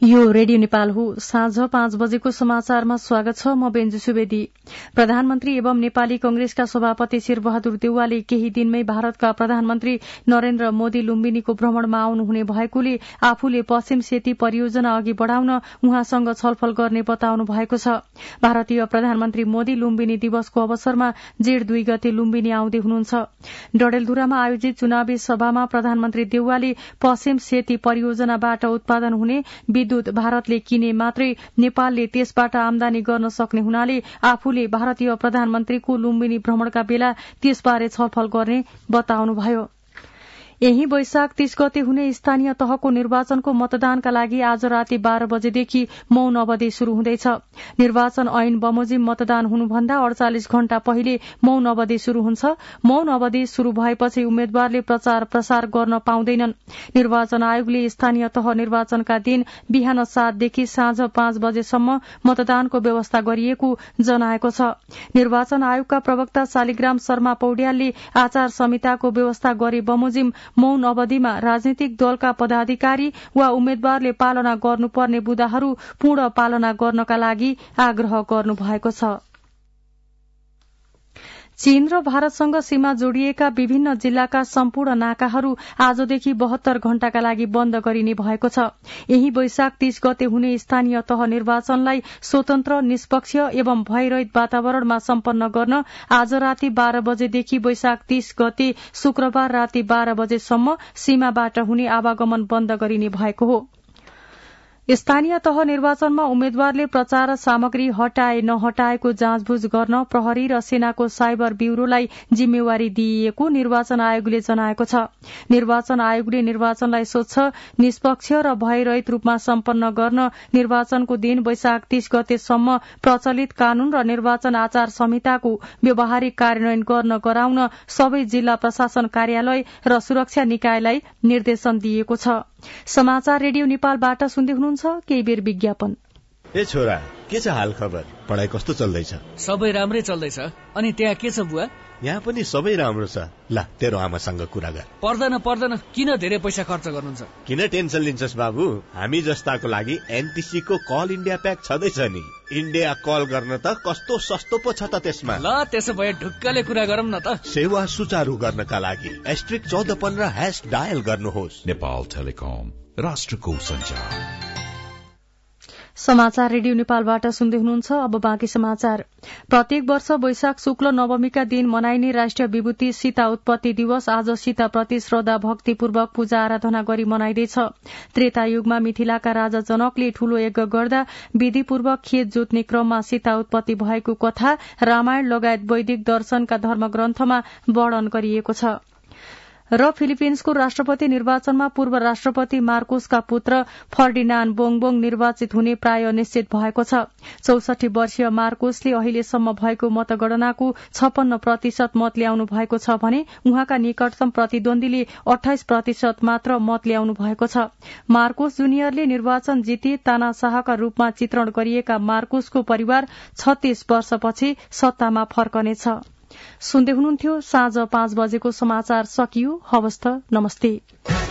यो रेडियो नेपाल हो। साँझ 5 बजेको समाचारमा स्वागत छ। म बेन्जु सुवेदी। प्रधानमन्त्री एवं नेपाली कंग्रेसका सभापति शेरबहादुर देउवाले केही दिनमै भारतका प्रधानमन्त्री नरेन्द्र मोदी लुम्बिनीको भ्रमणमा आउनुहुने भएकोले आफूले पश्चिम सेती परियोजना अघि बढ़ाउन उहाँसँग छलफल गर्ने बताउनु भएको छ। भारतीय प्रधानमन्त्री मोदी लुम्बिनी दिवसको अवसरमा जेठ 2 गते लुम्बिनी आउँदै हुनुहुन्छ। डडेलधुरामा आयोजित चुनावी सभामा प्रधानमन्त्री देउवाले पश्चिम सेती परियोजनाबाट उत्पादन हुने विद्युत भारतले किने मात्रै नेपालले त्यसबाट आमदानी गर्न सक्ने हुनाले आफूले भारतीय प्रधानमन्त्रीको लुम्बिनी भ्रमणका बेला त्यसबारे छलफल गर्ने बताउनुभयो। यही वैशाख 30 गते हुने स्थानीय तहको निर्वाचनको मतदानका लागि आज राति 12 बजेदेखि मौन अवधि शुरू हुँदैछ। निर्वाचन ऐन बमोजिम मतदान हुनुभन्दा 48 घण्टा पहिले मौन अवधि शुरू हुन्छ। मौन अवधि शुरू भएपछि उम्मेद्वारले प्रचार प्रसार गर्न पाउँदैनन्। निर्वाचन आयोगले स्थानीय तह निर्वाचनका दिन बिहान 7 देखि साँझ 5 बजेसम्म मतदानको व्यवस्था गरिएको जनाएको छ। निर्वाचन आयोगका प्रवक्ता शालिग्राम शर्मा पौड्यालले आचार संहिताको व्यवस्था गरी बमोजिम मौन अवधिमा राजनीतिक दलका पदाधिकारी वा उम्मेद्वारले पालना गर्नुपर्ने बुँदाहरू पूर्ण पालना गर्नका लागि आग्रह गर्नुभएको छ। चीन र भारतसँग सीमा जोडिएका विभिन्न जिल्लाका सम्पूर्ण नाकाहरू आजदेखि 72 घण्टाका लागि बन्द गरिने भएको छ। यही वैशाख 30 गते हुने स्थानीय तह निर्वाचनलाई स्वतन्त्र, निष्पक्ष एवं भयरहित वातावरणमा सम्पन्न गर्न आज राति 12 बजेदेखि वैशाख 30 गते शुक्रबार राति 12 बजेसम्म सीमाबाट हुने आवागमन बन्द गरिने भएको हो। स्थानीय तह निर्वाचनमा उम्मेद्वारले प्रचार सामग्री हटाए नहटाएको जाँचबुझ गर्न प्रहरी र सेनाको साइबर ब्यूरोलाई जिम्मेवारी दिइएको निर्वाचन आयोगले जनाएको छ। निर्वाचन आयोगले निर्वाचनलाई स्वच्छ, निष्पक्ष र भयरहित रूपमा सम्पन्न गर्न निर्वाचनको दिन वैशाख 30 गतेसम्म प्रचलित कानून र निर्वाचन आचार संहिताको व्यावहारिक कार्यान्वयन गर्न गराउन सबै जिल्ला प्रशासन कार्यालय र सुरक्षा निकायलाई निर्देशन दिएको छ। समाचार रेडियो नेपालबाट सुन्दै हुनुहुन्छ। केही बेर विज्ञापन। ए छोरा, के छ हाल खबर? पढाइ कस्तो चल्दैछ? सबै राम्रै चल्दैछ। अनि त्यहाँ के छ बुवा? यहाँ पनि सबै राम्रो छ। ल तेरो आमासँग कुरा गर। पर्दैन, किन धेरै पैसा खर्च गर्नुहुन्छ? किन टेन्सन लिन्छस् बाबु? हामी जस्ताको लागि एनटीसी को कल इन्डिया प्याक छँदैछ नि। इन्डिया कल गर्न त कस्तो सस्तो पो छ त त्यसमा। ल त्यसो भए ढुक्कले कुरा गरौँ न त। सेवा सुचारू गर्नका लागि *1415# डायल गर्नुहोस्। नेपाल टेलिकम, राष्ट्रको सञ्चार। समाचार रेडियो नेपालबाट सुन्दै हुनुहुन्छ। अब बाँकी समाचार। प्रत्येक वर्ष वैशाख शुक्ल नवमीका दिन मनाइने राष्ट्रिय विभूति सीता उत्पत्ति दिवस आज सीताप्रति श्रद्धा भक्तिपूर्वक पूजा आराधना गरी मनाइँदैछ। त्रेता युगमा मिथिलाका राजा जनकले ठूलो यज्ञ गर्दा विधिपूर्वक खेत जोत्ने क्रममा सीता उत्पत्ति भएको कथा रामायण लगायत वैदिक दर्शनका धर्मग्रन्थमा वर्णन गरिएको छ। र फिलिपिन्सको राष्ट्रपति निर्वाचनमा पूर्व राष्ट्रपति मार्कोसका पुत्र फर्डिनान्ड बोङबोङ निर्वाचित हुने प्राय निश्चित भएको छ। 64 वर्षीय मार्कोसले अहिलेसम्म भएको मतगणनाको 56% मत ल्याउनु भएको छ भने उहाँका निकटतम प्रतिद्वन्दीले 28% मात्र मत ल्याउनु भएको छ। मार्कोस जुनियरले निर्वाचन जिते तानाशाहका रूपमा चित्रण गरिएका मार्कोसको परिवार 36 वर्षपछि सत्तामा फर्कनेछ। सुन्दै हुनुहुन्थ्यो। साँझ 5 बजेको समाचार सकियो। हवस् त, नमस्ते।